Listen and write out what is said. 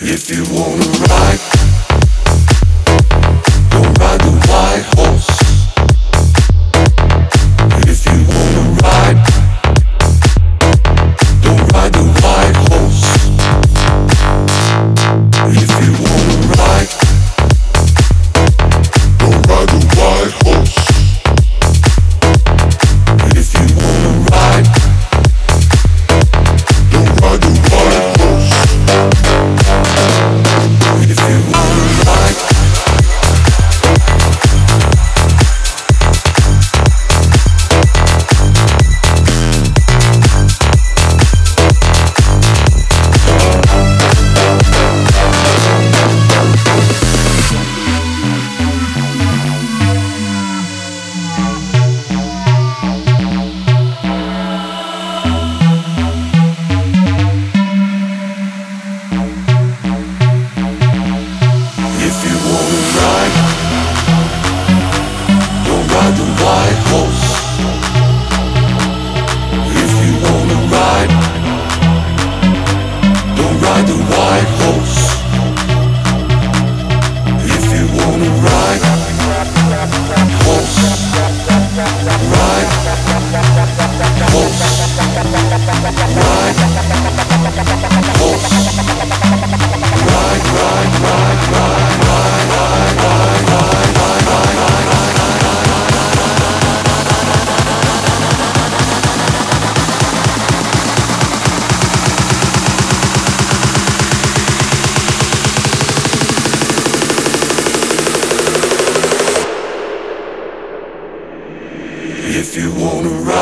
If you wanna ride, don't ride the white horse. If you wanna ride, don't ride the white horse. If you wanna ride, don't ride the white horse. If you wanna ride, don't ride the white horse. If you wanna ride, if you wanna ride, don't ride the white horse. If you wanna ride, don't ride the white horse. If you wanna ride, horse, ride, horse, ride, horse, ride, ride, ride, ride, ride, ride, ride, ride, ride, ride, ride, ride. If you wanna ride.